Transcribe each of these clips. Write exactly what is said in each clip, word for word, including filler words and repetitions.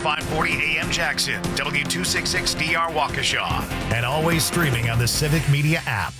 five forty A M Jackson, W two sixty-six D R Waukesha, and always streaming on the Civic Media app.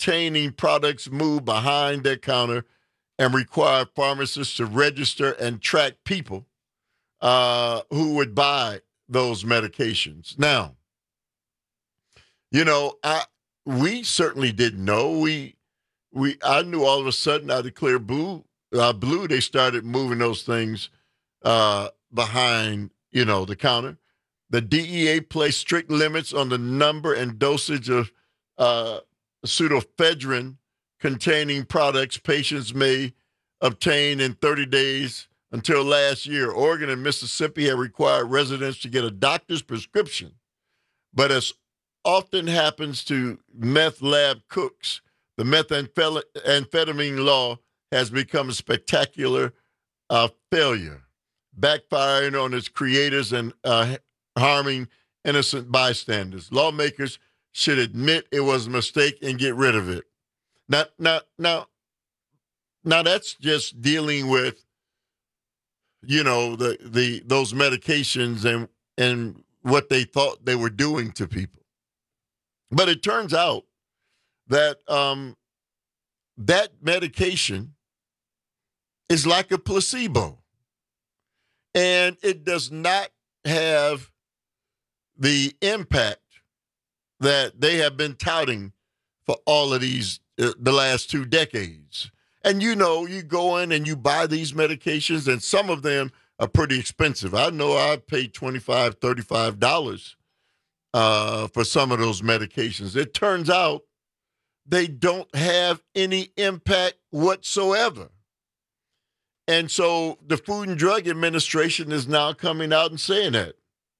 containing products moved behind their counter and required pharmacists to register and track people uh, who would buy those medications. Now, you know, I we certainly didn't know. We we I knew all of a sudden out of clear blue, uh, blue they started moving those things uh, behind, you know, the counter. The D E A placed strict limits on the number and dosage of uh, pseudoephedrine containing products patients may obtain in thirty days until last year. Oregon and Mississippi have required residents to get a doctor's prescription. But as often happens to meth lab cooks, the methamphetamine law has become a spectacular uh, failure, backfiring on its creators and uh, harming innocent bystanders. Lawmakers should admit it was a mistake and get rid of it. Now, now, now, now that's just dealing with, you know, the the those medications and and what they thought they were doing to people. But it turns out that um, that medication is like a placebo, and it does not have the impact that they have been touting for all of these, uh, the last two decades. And, you know, you go in and you buy these medications, and some of them are pretty expensive. I know I paid twenty-five dollars, thirty-five dollars uh, for some of those medications. It turns out they don't have any impact whatsoever. And so the Food and Drug Administration is now coming out and saying that.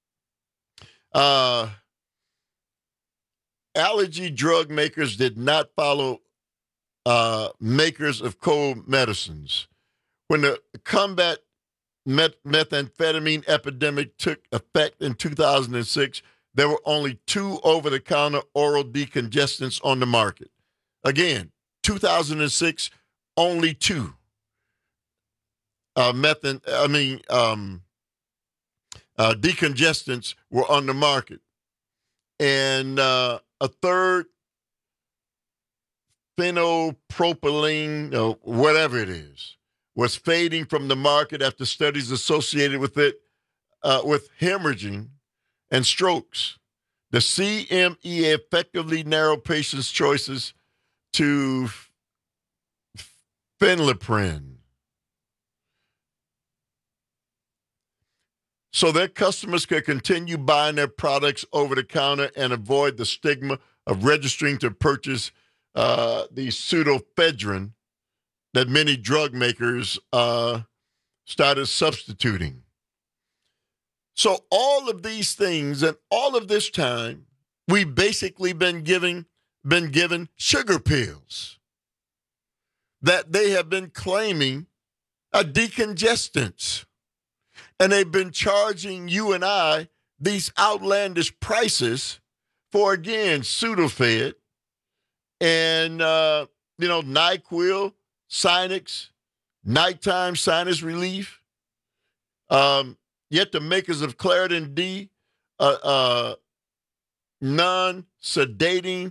Uh, allergy drug makers did not follow uh, makers of cold medicines. When the combat met- methamphetamine epidemic took effect in two thousand six, there were only two over-the-counter oral decongestants on the market. Again, two thousand six, only two. Uh, methan, I mean, um, uh, decongestants were on the market. And uh, a third, phenylpropylene, or whatever it is, was fading from the market after studies associated with it, uh, with hemorrhaging and strokes. The C M E A effectively narrowed patients' choices to phenylprin, so their customers could continue buying their products over the counter and avoid the stigma of registering to purchase uh, the pseudoephedrine that many drug makers uh, started substituting. So all of these things and all of this time, we've basically been giving, been given sugar pills that they have been claiming are decongestants. And they've been charging you and I these outlandish prices for, again, Sudafed and, uh, you know, NyQuil, Sinex, nighttime sinus relief. Um, yet the makers of Claritin D, uh, uh, non-sedating,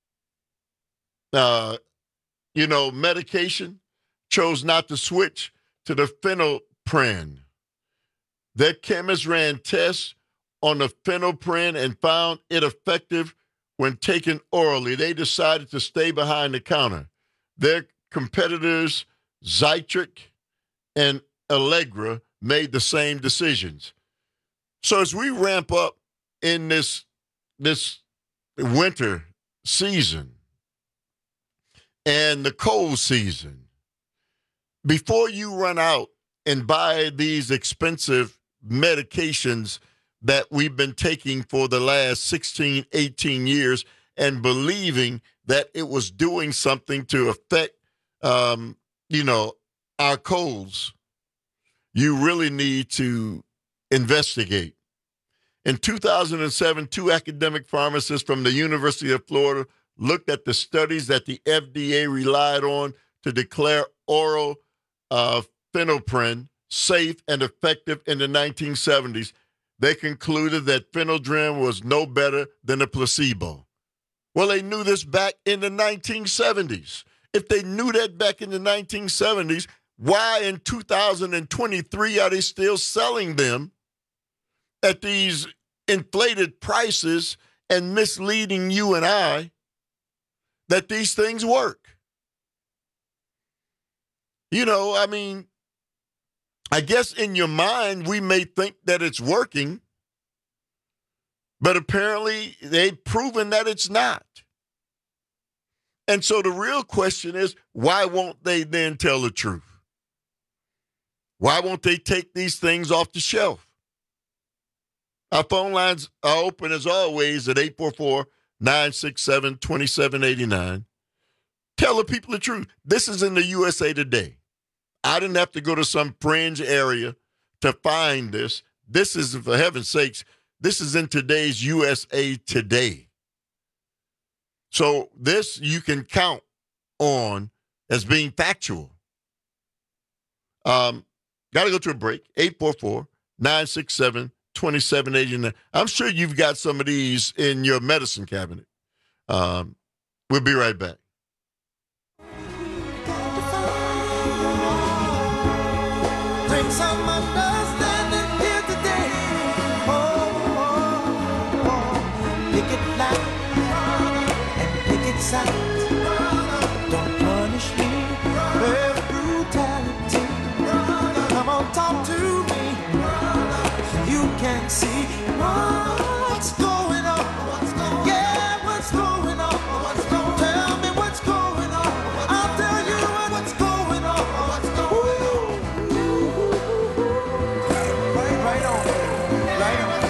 uh, you know, medication, chose not to switch to the phenylprin. Their chemists ran tests on the phenylprin and found it effective when taken orally. They decided to stay behind the counter. Their competitors, Zytric and Allegra, made the same decisions. So as we ramp up in this, this winter season and the cold season, before you run out and buy these expensive medications that we've been taking for the last sixteen, eighteen years and believing that it was doing something to affect, um, you know, our colds, you really need to investigate. In two thousand seven, two academic pharmacists from the University of Florida looked at the studies that the F D A relied on to declare oral uh, phenylprin safe and effective in the nineteen seventies. They concluded that phenylprin was no better than a placebo. Well, they knew this back in the nineteen seventies. If they knew that back in the nineteen seventies, why in two thousand twenty-three are they still selling them at these inflated prices and misleading you and I that these things work? You know, I mean, I guess in your mind, we may think that it's working, but apparently they've proven that it's not. And so the real question is, why won't they then tell the truth? Why won't they take these things off the shelf? Our phone lines are open as always at eight four four, nine six seven, two seven eight nine. Tell the people the truth. This is in the U S A Today. I didn't have to go to some fringe area to find this. This is, for heaven's sakes, this is in today's U S A Today. So this you can count on as being factual. Um, got to go to a break. eight four four, nine six seven, two seven eight nine. I'm sure you've got some of these in your medicine cabinet. Um, we'll be right back. Bring some understanding here today. Oh, oh, oh. Pick it light and pick it sound. Don't punish me with brutality. Come on, talk to me. You can see what's going on. Yeah, what's going on. Tell me what's going on. I'll tell you what's going on. Right, right on. Right on.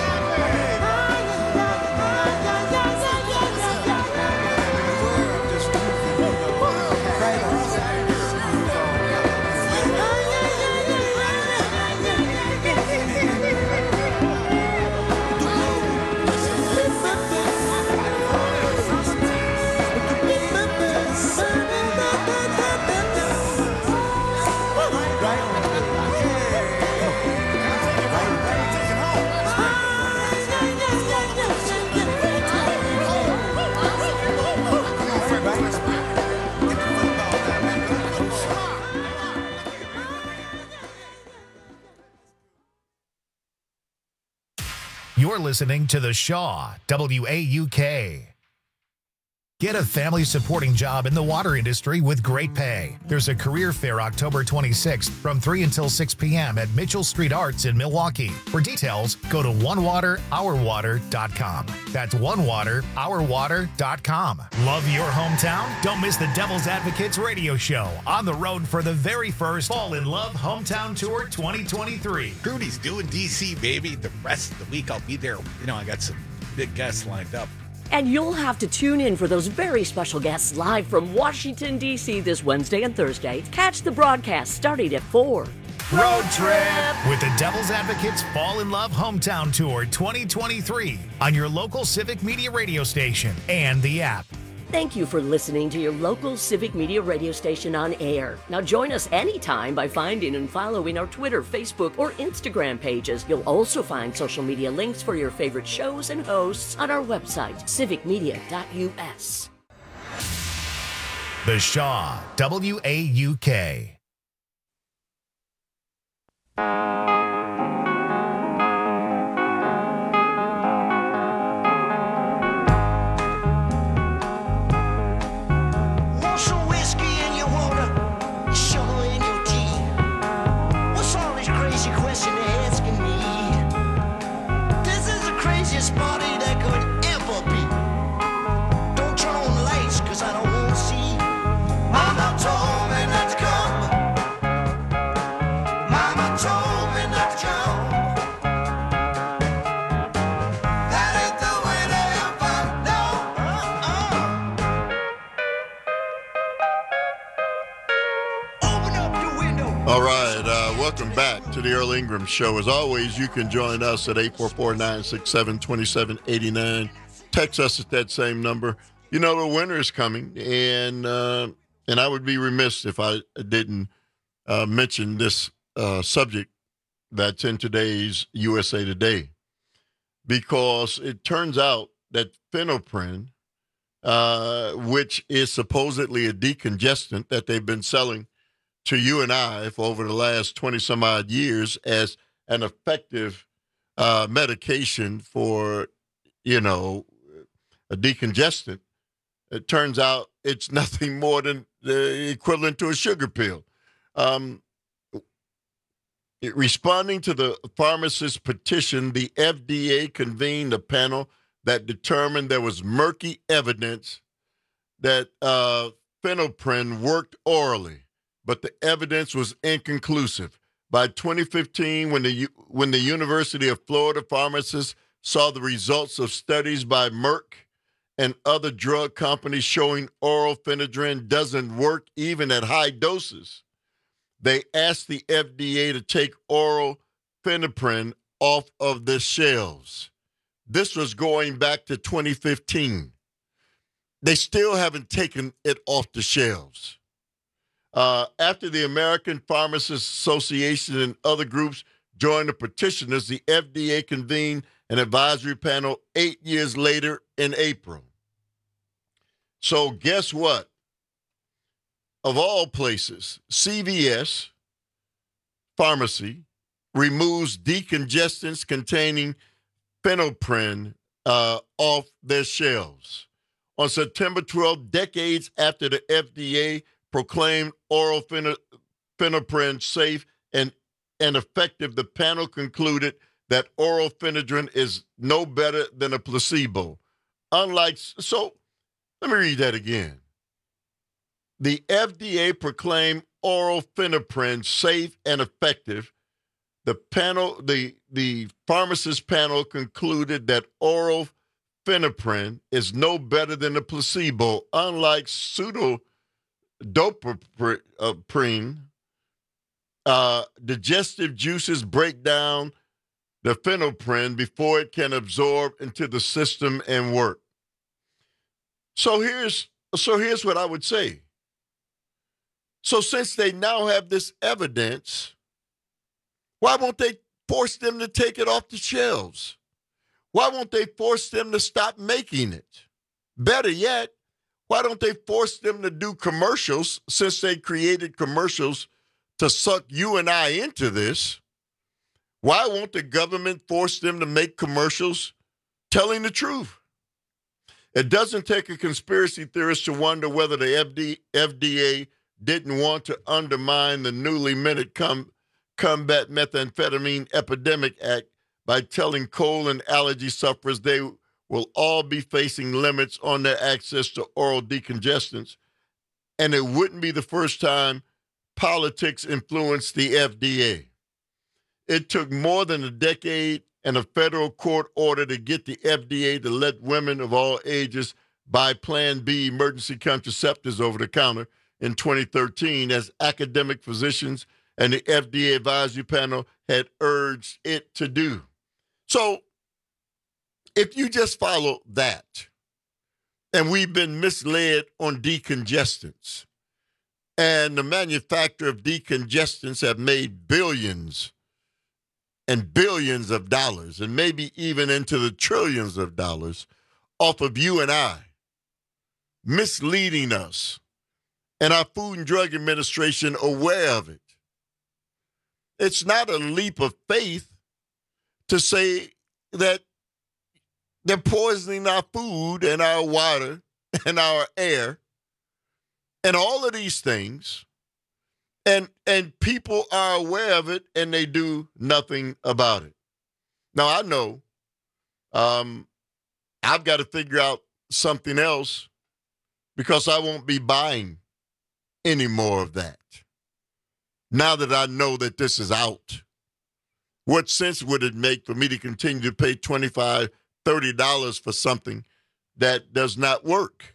You're listening to The Shaw, W A U K. Get a family-supporting job in the water industry with great pay. There's a career fair October twenty-sixth from three until six p.m. at Mitchell Street Arts in Milwaukee. For details, go to one water our water dot com. That's one water our water dot com. Love your hometown? Don't miss the Devil's Advocates radio show on the road for the very first Fall in Love Hometown Tour twenty twenty-three. Rudy's doing D C, baby. The rest of the week I'll be there. You know, I got some big guests lined up. And you'll have to tune in for those very special guests live from Washington, D C this Wednesday and Thursday. Catch the broadcast starting at four. Road trip with the Devil's Advocates Fall in Love Hometown Tour twenty twenty-three on your local Civic Media radio station and the app. Thank you for listening to your local Civic Media radio station on air. Now join us anytime by finding and following our Twitter, Facebook, or Instagram pages. You'll also find social media links for your favorite shows and hosts on our website, civic media dot U S. The Shaw, W A U K. Welcome back to the Earl Ingram Show. As always, you can join us at eight four four, nine six seven, two seven eight nine. Text us at that same number. You know, the winter is coming, and uh, and I would be remiss if I didn't uh, mention this uh, subject that's in today's U S A Today, because it turns out that phenylprin uh, which is supposedly a decongestant that they've been selling to you and I for over the last twenty some odd years as an effective uh, medication for, you know, a decongestant. It turns out it's nothing more than the equivalent to a sugar pill. Um, responding to the pharmacist's petition, the F D A convened a panel that determined there was murky evidence that uh, phenylprin worked orally, but the evidence was inconclusive. By twenty fifteen, when the when the University of Florida pharmacists saw the results of studies by Merck and other drug companies showing oral phenydrin doesn't work even at high doses, they asked the F D A to take oral phenylprin off of the shelves. This was going back to twenty fifteen. They still haven't taken it off the shelves. Uh, after the American Pharmacists Association and other groups joined the petitioners, the F D A convened an advisory panel eight years later in April. So guess what? Of all places, C V S Pharmacy removes decongestants containing phenylprin uh, off their shelves. On September twelfth, decades after the F D A proclaimed oral phen- phenylprin safe and, and effective, the panel concluded that oral phenydrin is no better than a placebo. Unlike, so let me read that again. The F D A proclaimed oral phenylprin safe and effective. The panel, the, the pharmacist panel concluded that oral phenylprin is no better than a placebo, unlike pseudodoprene. Uh, digestive juices break down the phenylprin before it can absorb into the system and work. So here's so here's what I would say. So since they now have this evidence, why won't they force them to take it off the shelves? Why won't they force them to stop making it? Better yet, why don't they force them to do commercials, since they created commercials to suck you and I into this? Why won't the government force them to make commercials telling the truth? It doesn't take a conspiracy theorist to wonder whether the F D A didn't want to undermine the newly minted com- Combat Methamphetamine Epidemic Act by telling cold and allergy sufferers they will all be facing limits on their access to oral decongestants. And it wouldn't be the first time politics influenced the F D A. It took more than a decade and a federal court order to get the F D A to let women of all ages buy Plan B emergency contraceptives over the counter in twenty thirteen, as academic physicians and the F D A advisory panel had urged it to do. So if you just follow that, and we've been misled on decongestants, and the manufacturer of decongestants have made billions and billions of dollars, and maybe even into the trillions of dollars off of you and I, misleading us, and our Food and Drug Administration aware of it. It's not a leap of faith to say that they're poisoning our food and our water and our air and all of these things. And and people are aware of it, and they do nothing about it. Now, I know um, I've got to figure out something else, because I won't be buying any more of that. Now that I know that this is out, what sense would it make for me to continue to pay twenty-five dollars, thirty dollars for something that does not work?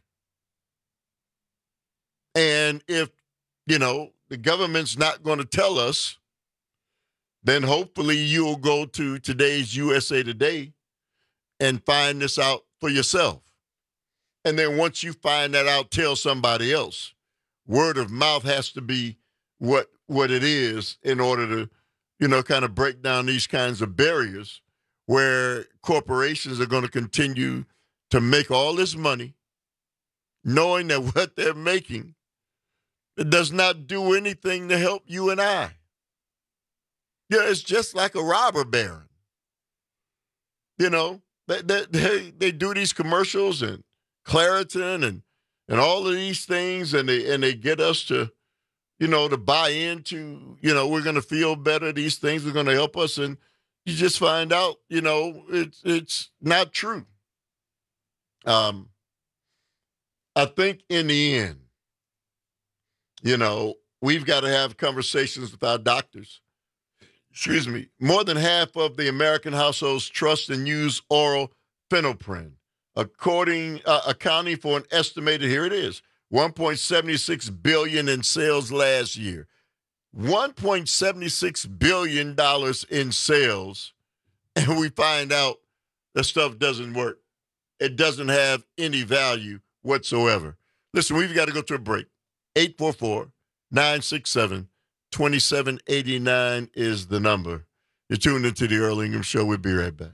And if, you know, the government's not going to tell us, then hopefully you'll go to today's U S A Today and find this out for yourself. And then once you find that out, tell somebody else. Word of mouth has to be what what it is in order to, you know, kind of break down these kinds of barriers where corporations are going to continue to make all this money knowing that what they're making it does not do anything to help you and I. Yeah, it's just like a robber baron. You know, they, they, they, they do these commercials and Claritin and, and all of these things, and they and they get us to, you know, to buy into, you know, we're going to feel better. These things are going to help us. And you just find out, you know, it's it's not true. Um, I think in the end, you know, we've got to have conversations with our doctors. Excuse me. More than half of the American households trust and use oral phenylprin, according uh, accounting for an estimated, here it is, one point seven six billion dollars in sales last year. one point seven six billion dollars in sales, and we find out the stuff doesn't work. It doesn't have any value whatsoever. Listen, we've got to go to a break. eight four four, nine six seven, two seven eight nine is the number. You're tuned into the Earl Ingham Show. We'll be right back.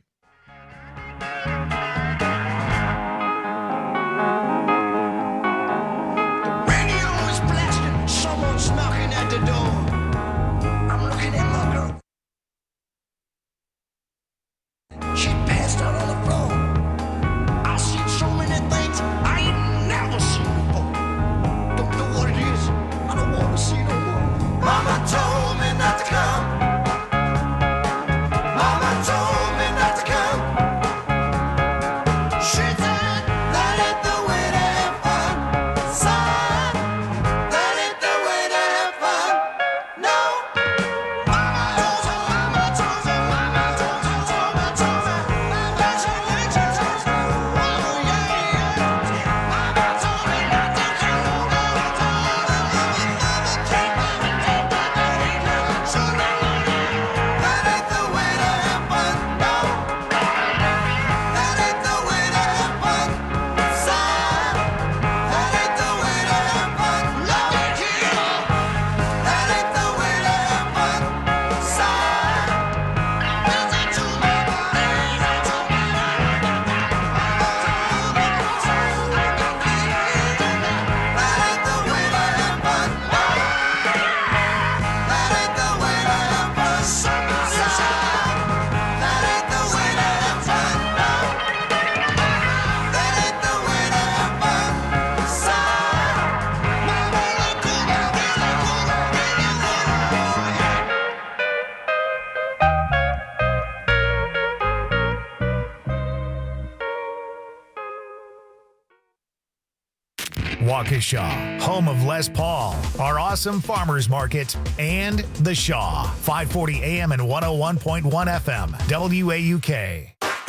Waukesha, home of Les Paul, our awesome farmers market, and The Shaw, five forty A M and one oh one point one F M, W A U K.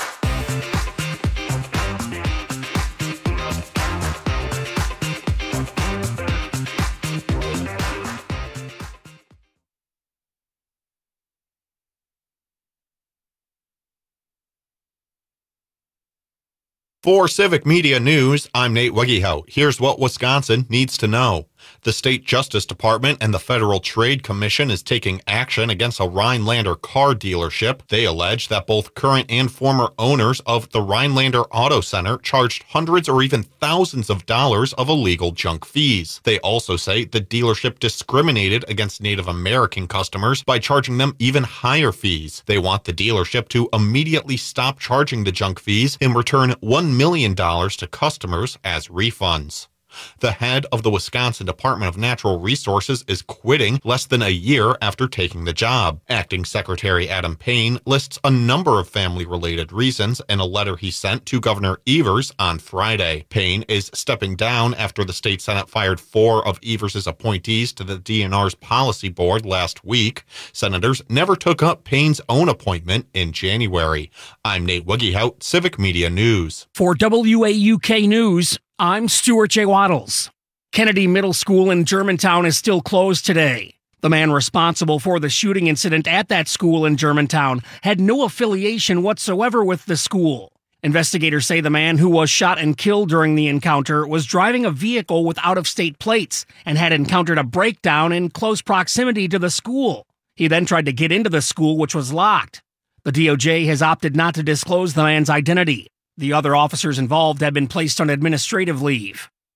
For Civic Media News, I'm Nate Wegehout. Here's what Wisconsin needs to know. The State Justice Department and the Federal Trade Commission is taking action against a Rhinelander car dealership. They allege that both current and former owners of the Rhinelander Auto Center charged hundreds or even thousands of dollars of illegal junk fees. They also say the dealership discriminated against Native American customers by charging them even higher fees. They want the dealership to immediately stop charging the junk fees and return one million dollars to customers as refunds. The head of the Wisconsin Department of Natural Resources is quitting less than a year after taking the job. Acting Secretary Adam Payne lists a number of family-related reasons in a letter he sent to Governor Evers on Friday. Payne is stepping down after the state Senate fired four of Evers' appointees to the D N R's policy board last week. Senators never took up Payne's own appointment in January. I'm Nate Wegehout, Civic Media News. For W A U K News, I'm Stuart J. Waddles. Kennedy Middle School in Germantown is still closed today. The man responsible for the shooting incident at that school in Germantown had no affiliation whatsoever with the school. Investigators say the man who was shot and killed during the encounter was driving a vehicle with out-of-state plates and had encountered a breakdown in close proximity to the school. He then tried to get into the school, which was locked. The D O J has opted not to disclose the man's identity. The other officers involved have been placed on administrative leave.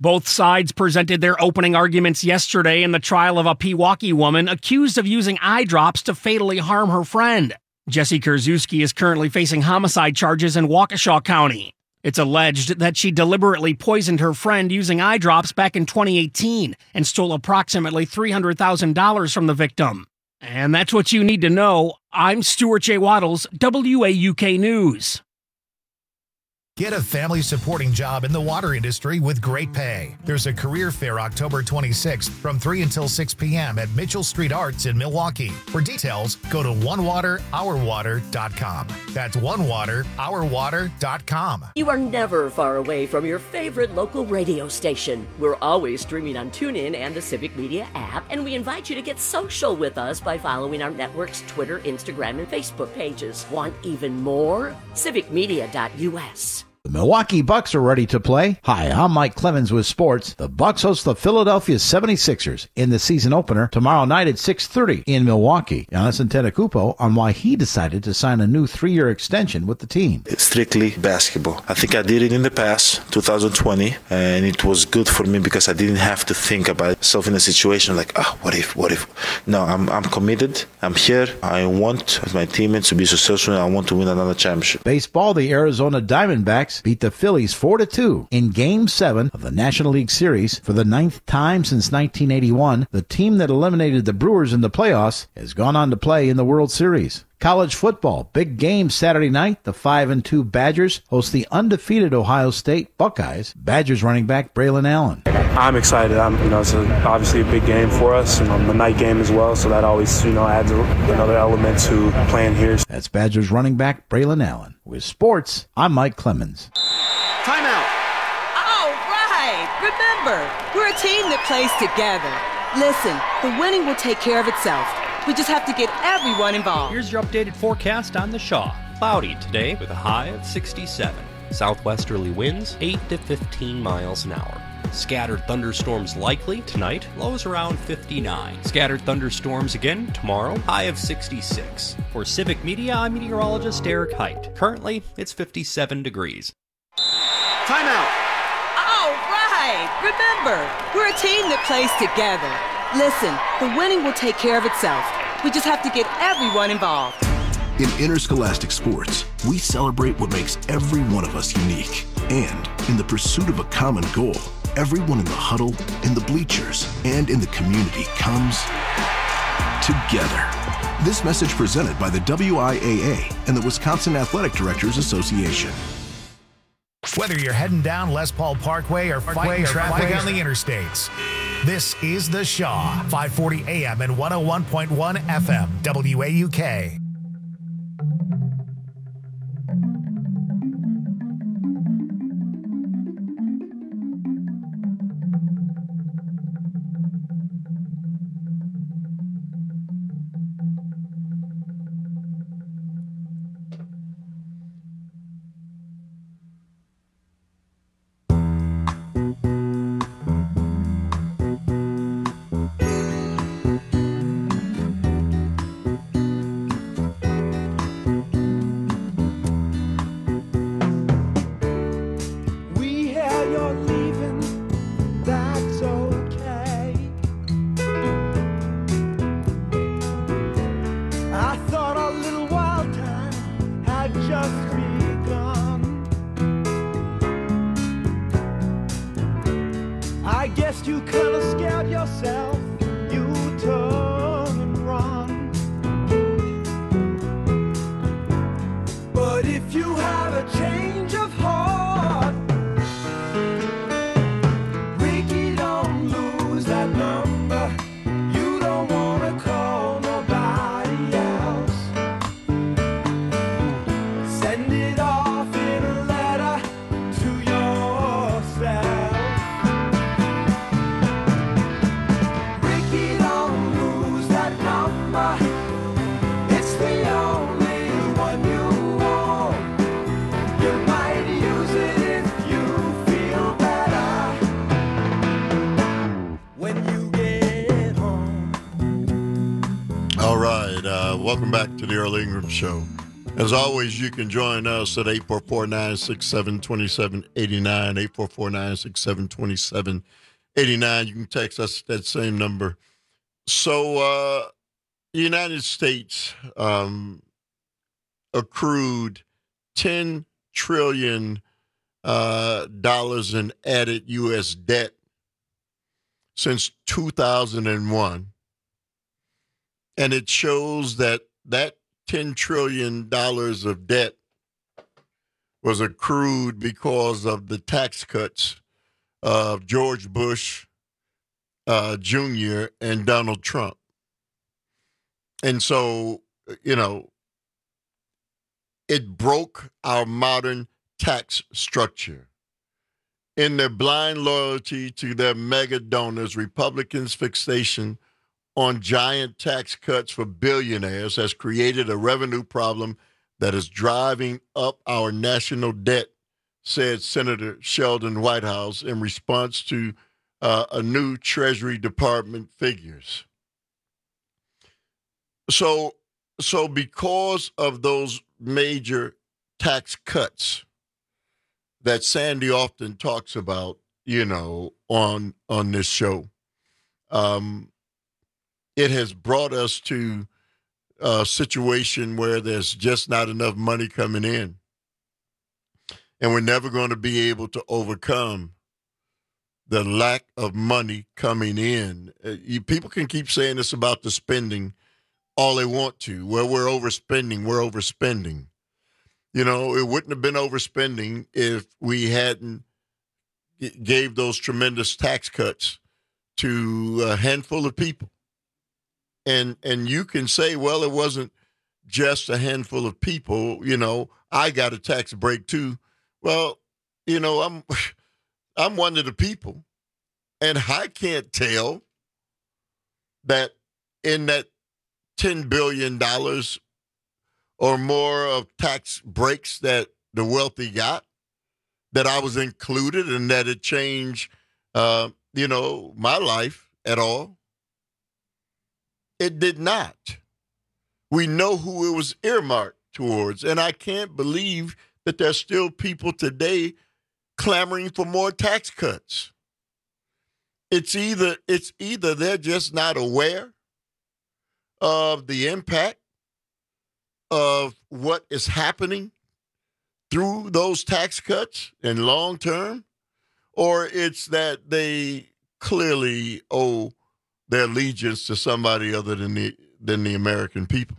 Both sides presented their opening arguments yesterday in the trial of a Pewaukee woman accused of using eye drops to fatally harm her friend. Jessie Kurzewski is currently facing homicide charges in Waukesha County. It's alleged that she deliberately poisoned her friend using eye drops back in twenty eighteen and stole approximately three hundred thousand dollars from the victim. And that's what you need to know. I'm Stuart J. Waddles, W A U K News. Get a family-supporting job in the water industry with great pay. There's a career fair October twenty-sixth from three until six p.m. at Mitchell Street Arts in Milwaukee. For details, go to one water our water dot com. That's one water our water dot com. You are never far away from your favorite local radio station. We're always streaming on TuneIn and the Civic Media app, and we invite you to get social with us by following our network's Twitter, Instagram, and Facebook pages. Want even more? civic media dot u s. The Milwaukee Bucks are ready to play. Hi, I'm Mike Clemens with sports. The Bucks host the Philadelphia seventy-sixers in the season opener tomorrow night at six thirty in Milwaukee. Giannis Antetokounmpo on why he decided to sign a new three-year extension with the team. It's strictly basketball. I think I did it in the past, two thousand twenty, and it was good for me because I didn't have to think about myself in a situation like, oh, what if, what if? No, I'm I'm committed. I'm here. I want my teammates to be successful, and I want to win another championship. Baseball, the Arizona Diamondbacks beat the Phillies four to two in Game seven of the National League Series. For the ninth time since nineteen eighty-one, the team that eliminated the Brewers in the playoffs has gone on to play in the World Series. College football, big game Saturday night. The five and two Badgers host the undefeated Ohio State Buckeyes. Badgers running back Braylon Allen. I'm excited. I'm, you know, it's a, obviously a big game for us, and on the night game as well. So that always, you know, adds a, another element to playing here. That's Badgers running back Braylon Allen. With sports, I'm Mike Clemens. Timeout. All right. Remember, we're a team that plays together. Listen, the winning will take care of itself. We just have to get everyone involved. Here's your updated forecast on the Shaw. Cloudy today with a high of sixty-seven. Southwesterly winds eight to fifteen miles an hour. Scattered thunderstorms likely tonight, lows around fifty-nine. Scattered thunderstorms again tomorrow, high of sixty-six. For Civic Media, I'm meteorologist Eric Height. Currently, it's fifty-seven degrees. Timeout. All right. Remember, we're a team that plays together. Listen, the winning will take care of itself. We just have to get everyone involved. In interscholastic sports, we celebrate what makes every one of us unique. And in the pursuit of a common goal, everyone in the huddle, in the bleachers, and in the community comes together. This message presented by the W I A A and the Wisconsin Athletic Directors Association. Whether you're heading down Les Paul Parkway or fighting traffic on the interstates, this is The Shaw, five forty A M and one oh one point one F M, W A U K. Welcome back to the Earl Ingram Show. As always, you can join us at eight four four, nine six seven, two seven eight nine, eight four four, nine six seven, two seven eight nine. You can text us that same number. So, uh, the United States um, accrued ten trillion dollars uh, in added U S debt since two thousand one. And it shows that that ten trillion dollars of debt was accrued because of the tax cuts of George Bush uh, Junior and Donald Trump. And so, you know, it broke our modern tax structure. In their blind loyalty to their mega donors, Republicans' fixation on giant tax cuts for billionaires has created a revenue problem that is driving up our national debt, said Senator Sheldon Whitehouse in response to uh, a new Treasury Department figures. So, so because of those major tax cuts that Sandy often talks about, you know, on on this show, um, it has brought us to a situation where there's just not enough money coming in. And we're never going to be able to overcome the lack of money coming in. Uh, you, people can keep saying this about the spending all they want to. Well, we're overspending, we're overspending. You know, it wouldn't have been overspending if we hadn't g- gave those tremendous tax cuts to a handful of people. And and you can say, well, it wasn't just a handful of people. You know, I got a tax break too. Well, you know, I'm I'm one of the people, and I can't tell that in that ten billion dollars or more of tax breaks that the wealthy got, that I was included and that it changed, uh, you know, my life at all. It did not. We know who it was earmarked towards, and I can't believe that there's still people today clamoring for more tax cuts. It's either it's either they're just not aware of the impact of what is happening through those tax cuts and long term, or it's that they clearly owe their allegiance to somebody other than the than the American people.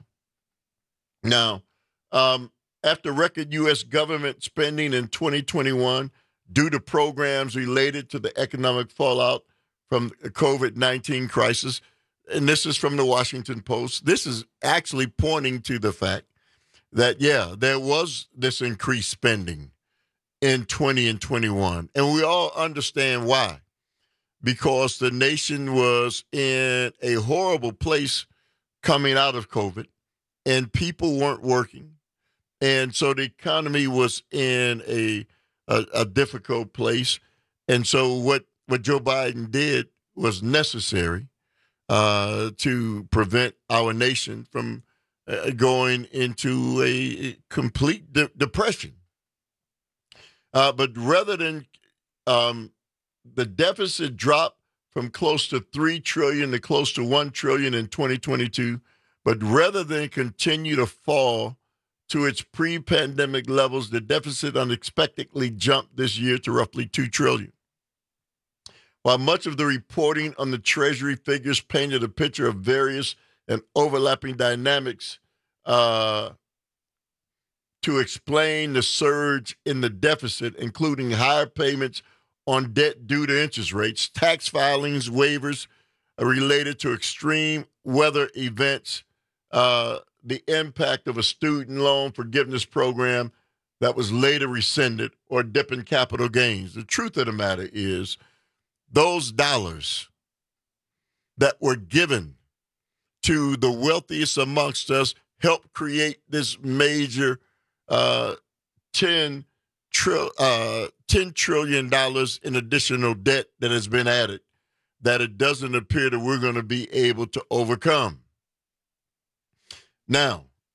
Now, um, after record U S government spending in twenty twenty-one due to programs related to the economic fallout from the COVID nineteen crisis, and this is from the Washington Post, this is actually pointing to the fact that, yeah, there was this increased spending in twenty and twenty-one, and we all understand why. Because the nation was in a horrible place coming out of COVID, and people weren't working. And so the economy was in a a, a difficult place. And so what, what Joe Biden did was necessary uh, to prevent our nation from uh, going into a complete de- depression. Uh, but rather than um, the deficit dropped from close to three trillion dollars to close to one trillion dollars in twenty twenty-two. But rather than continue to fall to its pre-pandemic levels, the deficit unexpectedly jumped this year to roughly two trillion dollars. While much of the reporting on the Treasury figures painted a picture of various and overlapping dynamics uh, to explain the surge in the deficit, including higher payments on debt due to interest rates, tax filings, waivers related to extreme weather events, uh, the impact of a student loan forgiveness program that was later rescinded, or dip in capital gains. The truth of the matter is those dollars that were given to the wealthiest amongst us helped create this major uh, ten Tri- uh, ten trillion dollars in additional debt that has been added that it doesn't appear that we're going to be able to overcome. Now,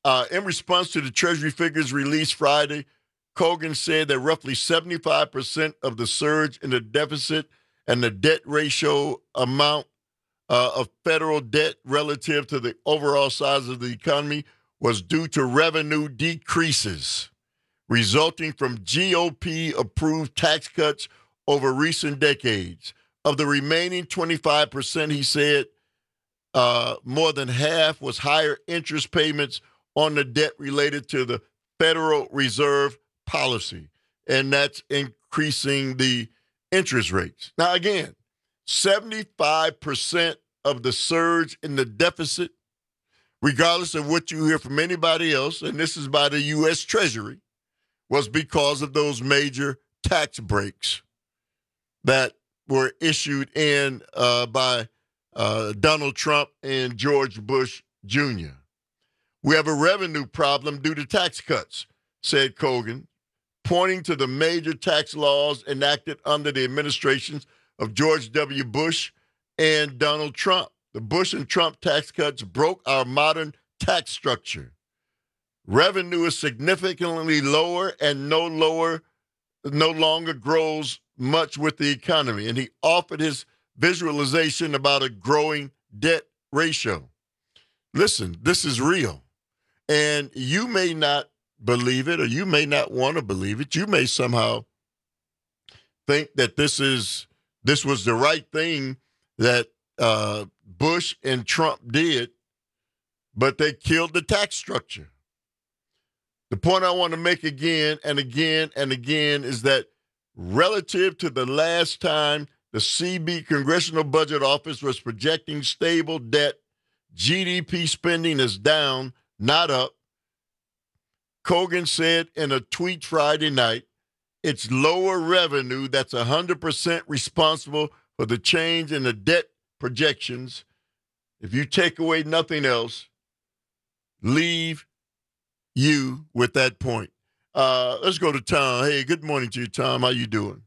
Uh, in response to the Treasury figures released Friday, Kogan said that roughly seventy-five percent of the surge in the deficit and the debt ratio amount uh, of federal debt relative to the overall size of the economy was due to revenue decreases resulting from G O P-approved tax cuts over recent decades. Of the remaining twenty-five percent, he said, uh, more than half was higher interest payments on the debt related to the Federal Reserve policy, and that's increasing the interest rates. Now, again, seventy-five percent of the surge in the deficit, regardless of what you hear from anybody else, and this is by the U S Treasury, was because of those major tax breaks that were issued in uh, by uh, Donald Trump and George Bush Junior We have a revenue problem due to tax cuts, said Kogan, pointing to the major tax laws enacted under the administrations of George W. Bush and Donald Trump. The Bush and Trump tax cuts broke our modern tax structure. Revenue is significantly lower and no lower, no longer grows much with the economy. And he offered his visualization about a growing debt ratio. Listen, this is real. And you may not believe it, or you may not want to believe it. You may somehow think that this is this was the right thing that uh, Bush and Trump did, but they killed the tax structure. The point I want to make again and again and again is that relative to the last time the C B Congressional Budget Office was projecting stable debt, G D P spending is down, not up. Kogan said in a tweet Friday night, it's lower revenue that's one hundred percent responsible for the change in the debt projections. If you take away nothing else, leave you with that point. Uh, let's go to Tom. Hey, good morning to you, Tom. How you doing?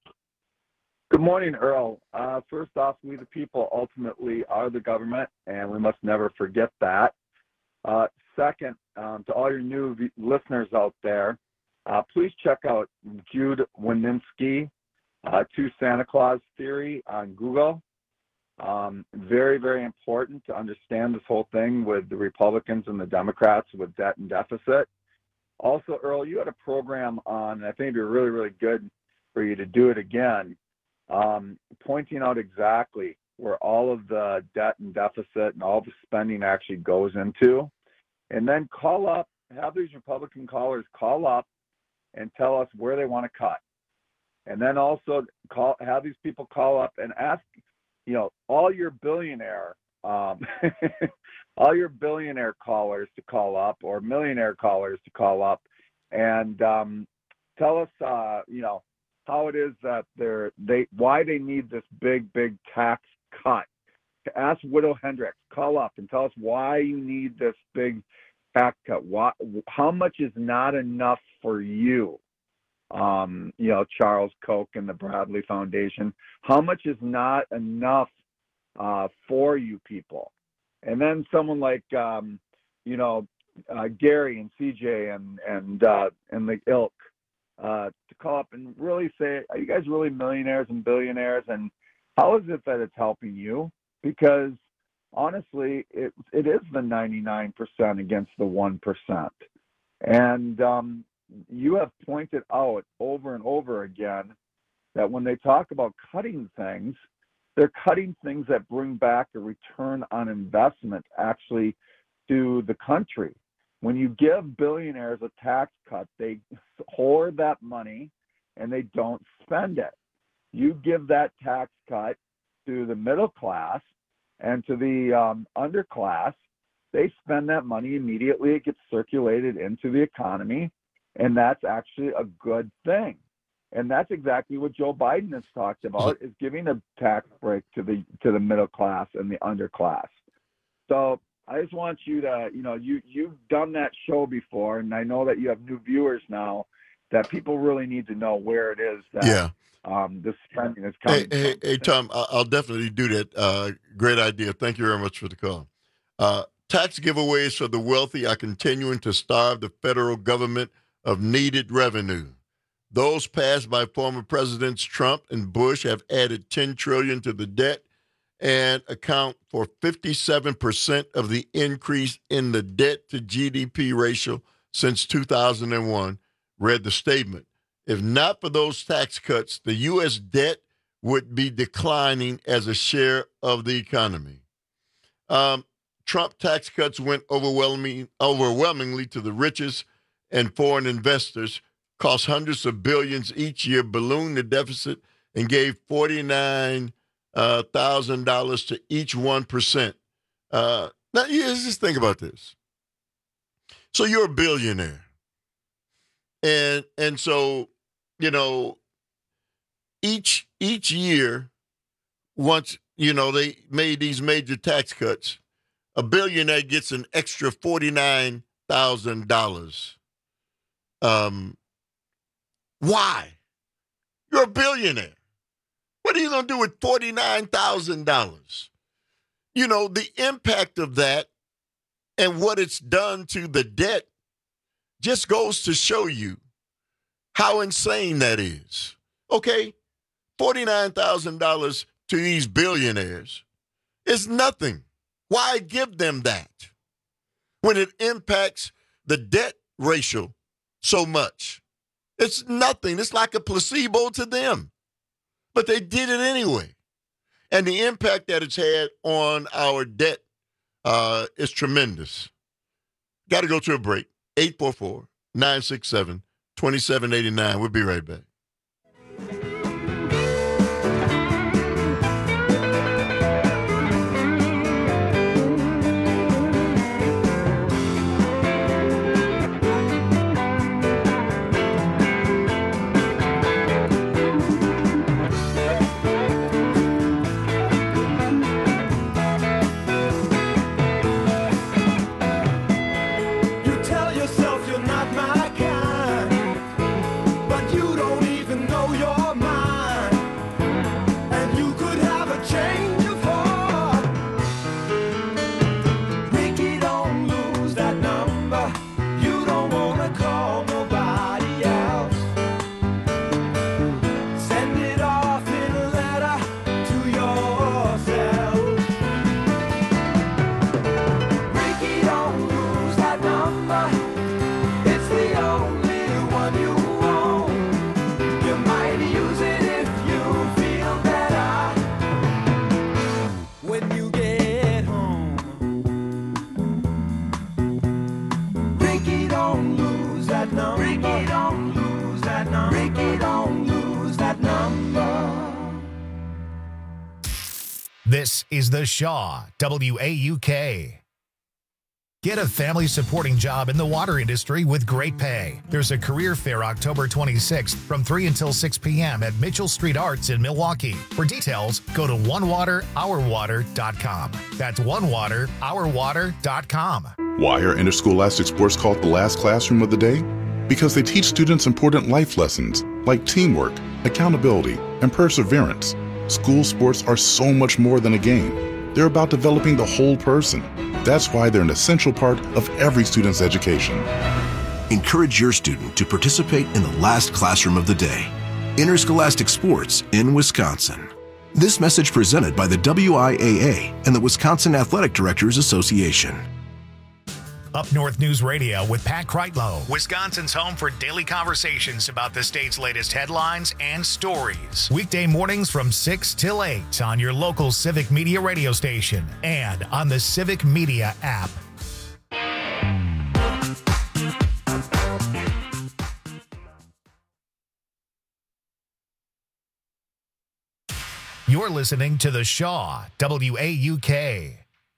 Good morning, Earl. Uh, first off, we the people ultimately are the government, and we must never forget that. Uh, second, um, to all your new v- listeners out there, uh, please check out Jude Wanniski, uh, to Santa Claus Theory on Google. Um, very, very important to understand this whole thing with the Republicans and the Democrats with debt and deficit. Also, Earl, you had a program on, and I think it'd be really, really good for you to do it again, um, pointing out exactly where all of the debt and deficit and all the spending actually goes into. And then call up, have these Republican callers call up and tell us where they want to cut. And then also call, have these people call up and ask, you know, all your billionaire, um, all your billionaire callers to call up, or millionaire callers to call up, and um, tell us, uh, you know, how it is that they're they why they need this big, big tax cut. To ask Widow Hendricks, call up and tell us why you need this big tax cut. Why, how much is not enough for you? Um, you know, Charles Koch and the Bradley Foundation. How much is not enough uh, for you people? And then someone like, um, you know, uh, Gary and C J and and uh, and the ilk uh, to call up and really say, are you guys really millionaires and billionaires? And how is it that it's helping you? Because honestly, it it is the ninety-nine percent against the one percent. And um, you have pointed out over and over again that when they talk about cutting things, they're cutting things that bring back a return on investment actually to the country. When you give billionaires a tax cut, they hoard that money and they don't spend it. You give that tax cut to the middle class and to the um, underclass, they spend that money immediately. It gets circulated into the economy, and that's actually a good thing. And that's exactly what Joe Biden has talked about, is giving a tax break to the to the middle class and the underclass. So I just want you to, you know, you, you've done that show before, and I know that you have new viewers now, that people really need to know where it is that yeah. um, this spending is coming Hey, hey, from. hey Tom, I'll definitely do that. Uh, great idea. Thank you very much for the call. Uh, Tax giveaways for the wealthy are continuing to starve the federal government of needed revenue. Those passed by former Presidents Trump and Bush have added ten trillion dollars to the debt and account for fifty-seven percent of the increase in the debt to G D P ratio since two thousand one, read the statement. If not for those tax cuts, the U S debt would be declining as a share of the economy. Um, Trump tax cuts went overwhelming, overwhelmingly to the richest and foreign investors, cost hundreds of billions each year, ballooned the deficit, and gave forty-nine thousand dollars to each one percent. Uh, now, yeah, just think about this. So you're a billionaire. And and so, you know, each each year, once, you know, they made these major tax cuts, a billionaire gets an extra forty-nine thousand dollars. Um, why? You're a billionaire. What are you going to do with forty-nine thousand dollars? You know, the impact of that and what it's done to the debt just goes to show you how insane that is. Okay, forty-nine thousand dollars to these billionaires is nothing. Why give them that when it impacts the debt ratio so much? It's nothing. It's like a placebo to them. But they did it anyway. And the impact that it's had on our debt uh, is tremendous. Got to go to a break. eight four four, nine six seven, two seven eight nine. We'll be right back. This is The Shaw, W A U K. Get a family-supporting job in the water industry with great pay. There's a career fair October twenty-sixth from three until six p.m. at Mitchell Street Arts in Milwaukee. For details, go to one water our water dot com. That's one water our water dot com. Why are interscholastic sports called the last classroom of the day? Because they teach students important life lessons like teamwork, accountability, and perseverance. School sports are so much more than a game. They're about developing the whole person. That's why they're an essential part of every student's education. Encourage your student to participate in the last classroom of the day. Interscholastic sports in Wisconsin. This message presented by the W I A A and the Wisconsin Athletic Directors Association. Up North News Radio with Pat Kreitlow, Wisconsin's home for daily conversations about the state's latest headlines and stories. Weekday mornings from six till eight on your local Civic Media radio station and on the Civic Media app. You're listening to The Shaw, W A U K.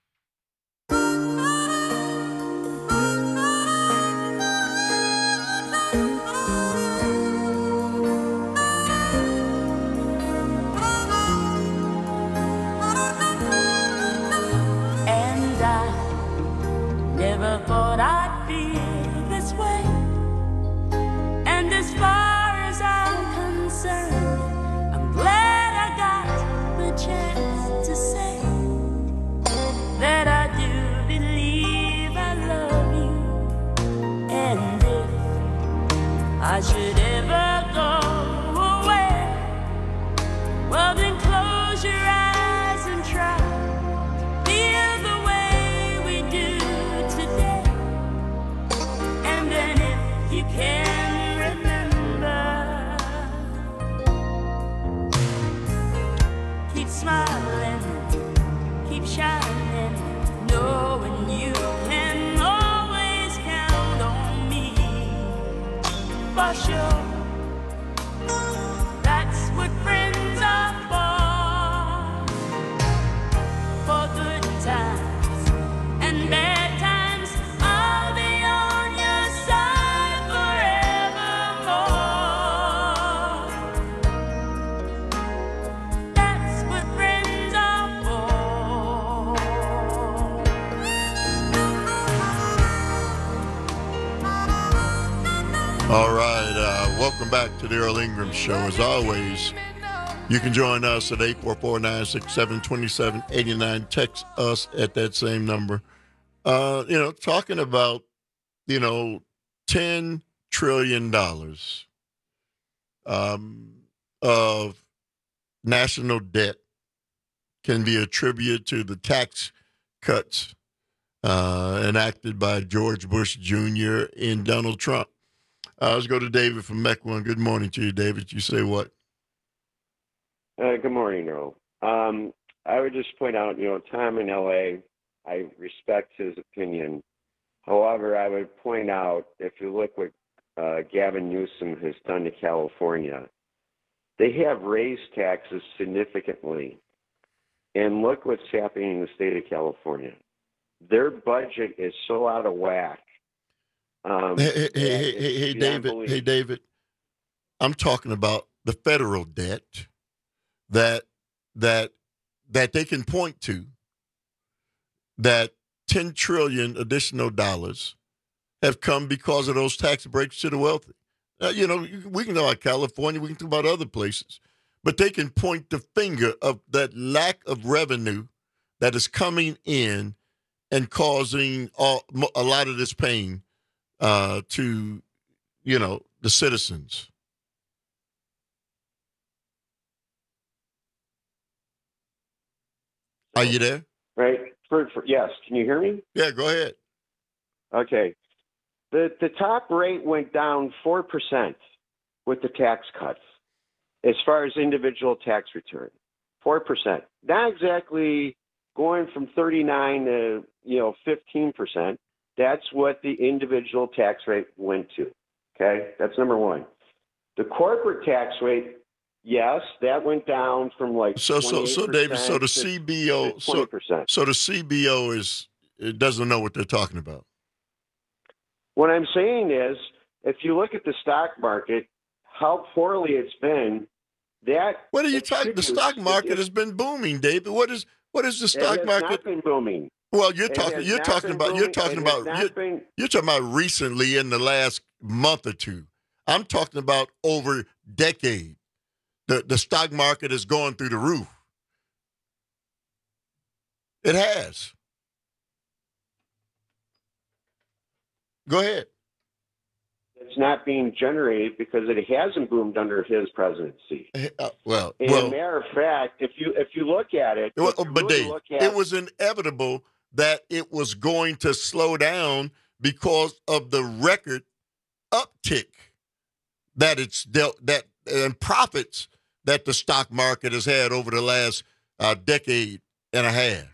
Thought I'd feel this way, and as far as I'm concerned, I'm glad I got the chance to say for sure. That's what friends are for. For good times and bad times, I'll be on your side forevermore. That's what friends are for. All right, uh, welcome back to the Earl Ingram Show. As always, you can join us at eight four four, nine six seven, two seven eight nine. Text us at that same number. Uh, you know, talking about, you know, ten trillion dollars um, of national debt can be attributed to the tax cuts uh, enacted by George Bush Junior and Donald Trump. Uh, let's go to David from Mequon. Good morning to you, David. You say what? Uh, good morning, Earl. Um, I would just point out, you know, Tom in L A, I respect his opinion. However, I would point out, if you look what uh, Gavin Newsom has done to California, they have raised taxes significantly. And look what's happening in the state of California. Their budget is so out of whack. Um, hey, hey, hey, hey, hey David. belief. Hey, David. I'm talking about the federal debt that that that they can point to. That ten trillion additional dollars have come because of those tax breaks to the wealthy. Uh, you know, we can talk about California, we can talk about other places, but they can point the finger of that lack of revenue that is coming in and causing all, a lot of this pain uh, to, you know, the citizens. Are you there? Right. For, for, yes. Can you hear me? Yeah, go ahead. Okay. The the top rate went down four percent with the tax cuts as far as individual tax return. four percent. Not exactly going from thirty-nine to, you know, fifteen percent. That's what the individual tax rate went to. Okay? That's number one. The corporate tax rate, yes, that went down from like so so so David. So the to, C B O to so, twenty percent. so the C B O is it doesn't know what they're talking about. What I'm saying is, if you look at the stock market, how poorly it's been, that what are you talking? The stock market it, has been booming, David. What is what is the stock it has market? Not been booming. Well, you're It talking. has You're not talking been about. booming. You're talking It has about. not You're, been- you're talking about recently in the last month or two. I'm talking about over decade. The the stock market is going through the roof. It has. Go ahead. It's not being generated because it hasn't boomed under his presidency. Uh, well, And well, matter of fact, if you if you look at it, well, if you but really Dave, look at, it was inevitable that it was going to slow down because of the record uptick that it's dealt that and profits that the stock market has had over the last uh, decade and a half.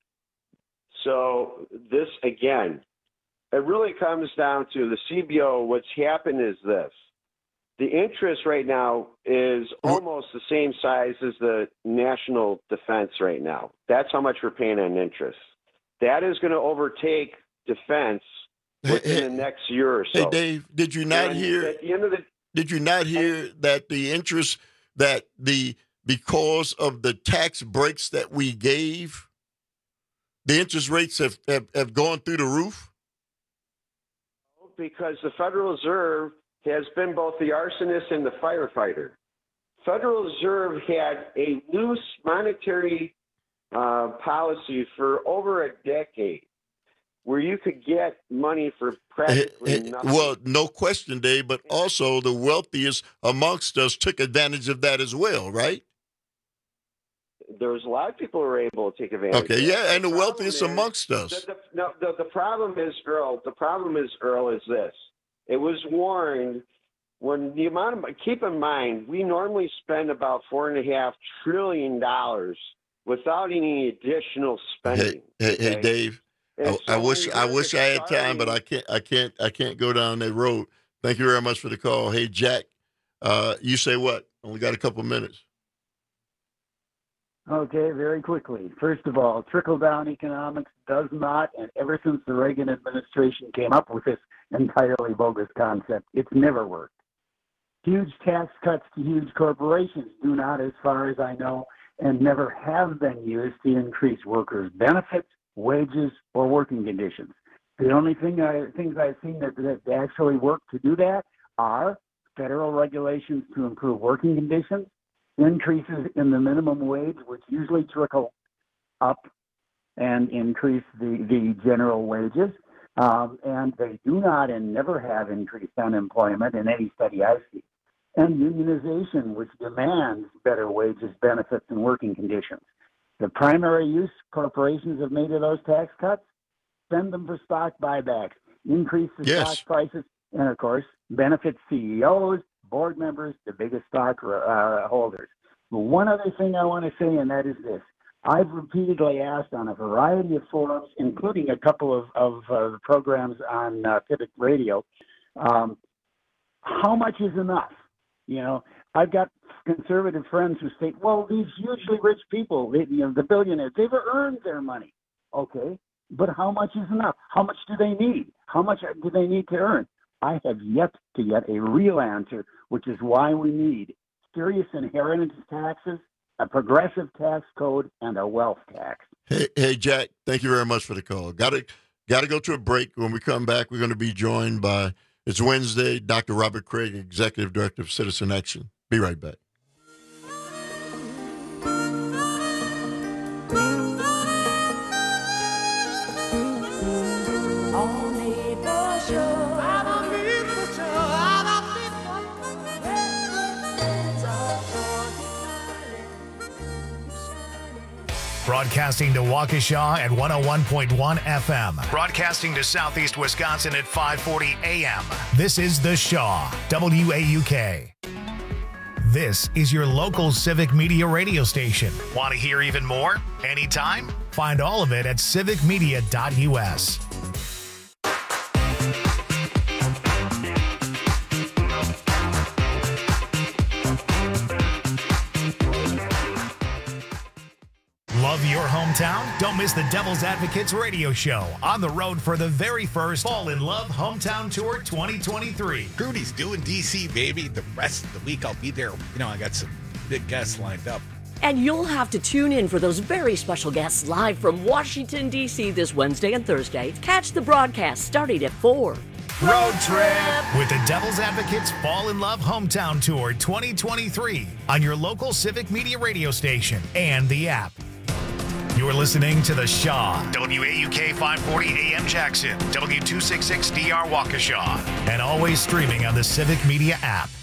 So this again, it really comes down to the C B O. What's happened is this: the interest right now is almost the same size as the national defense right now. That's how much we're paying on interest. That is going to overtake defense within Hey, the next year or so. Hey, Dave, did you not And hear? At the end of the, Did you not hear that the interest that the because of the tax breaks that we gave, the interest rates have, have, have gone through the roof? because the Federal Reserve has been both the arsonist and the firefighter. Federal Reserve had a loose monetary uh, policy for over a decade where you could get money for practically Eh, eh, nothing. Well, no question, Dave, but also the wealthiest amongst us took advantage of that as well, right? There was a lot of people who were able to take advantage Okay, of yeah, that. and the problem wealthiest is- amongst us. The, the, no, the, the problem is, Earl, the problem is, Earl, is this. It was warned when the amount of, keep in mind, we normally spend about four and a half trillion dollars without any additional spending. Hey, hey, okay? Dave. And I, so I when wish you I heard wish the I had time, but starting- I can't. I can't. I can't go down that road. Thank you very much for the call. Hey, Jack, uh, you say what? Only got a couple minutes. Okay, very quickly. First of all, trickle-down economics does not, and ever since the Reagan administration came up with this entirely bogus concept, it's never worked. Huge tax cuts to huge corporations do not, as far as I know, and never have been used to increase workers' benefits, wages, or working conditions. The only thing I, things I've seen that, that actually work to do that are federal regulations to improve working conditions, increases in the minimum wage, which usually trickle up and increase the, the general wages. Um, and they do not and never have increased unemployment in any study I've seen. And unionization, which demands better wages, benefits, and working conditions. The primary use corporations have made of those tax cuts, send them for stock buybacks, increase the yes. stock prices, and, of course, benefit C E Os, board members, the biggest stock uh, holders. But one other thing I want to say, and that is this. I've repeatedly asked on a variety of forums, including a couple of, of uh, programs on uh, Civic Radio, um, how much is enough? You know, I've got conservative friends who state, well, these hugely rich people, they, you know, the billionaires, they've earned their money. Okay, but how much is enough? How much do they need? How much do they need to earn? I have yet to get a real answer, which is why we need serious inheritance taxes, a progressive tax code, and a wealth tax. Hey, hey, Jack, thank you very much for the call. Got to, got to go to a break. When we come back, we're going to be joined by, it's Wednesday, Doctor Robert Craig, Executive Director of Citizen Action. Be right back. Broadcasting to Waukesha at one oh one point one F M. Broadcasting to Southeast Wisconsin at five forty A M. This is The Shaw, W A U K. This is your local civic media radio station. Want to hear even more? Anytime? Find all of it at civic media dot U S. Love your hometown? Don't miss the Devil's Advocates radio show on the road for the very first Fall in Love Hometown Tour twenty twenty-three. Rudy's doing D C, baby. The rest of the week I'll be there. You know, I got some big guests lined up. And you'll have to tune in for those very special guests live from Washington, D C this Wednesday and Thursday. Catch the broadcast starting at four. Road trip with the Devil's Advocates Fall in Love Hometown Tour twenty twenty-three on your local civic media radio station and the app. You're listening to The Shaw, W A U K five forty A M Jackson, W two sixty-six D R Waukesha, and always streaming on the Civic Media app.